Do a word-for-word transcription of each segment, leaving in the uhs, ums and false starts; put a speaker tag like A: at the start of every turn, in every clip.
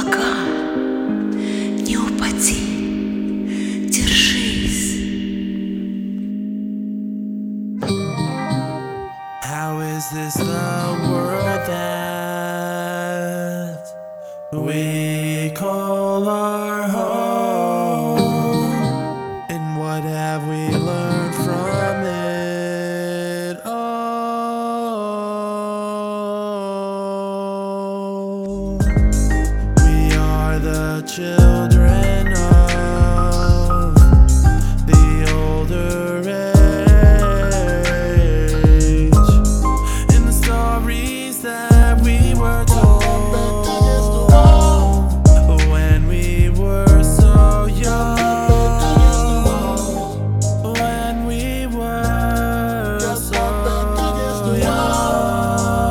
A: пока не упади, держись.
B: How is this the world that we call our home? And what have we learned from it all? We are the children of the older age, and the stories that we were told when we were so young, when we were so young.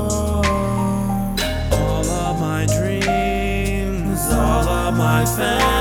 B: All of my dreams, all of my fantasy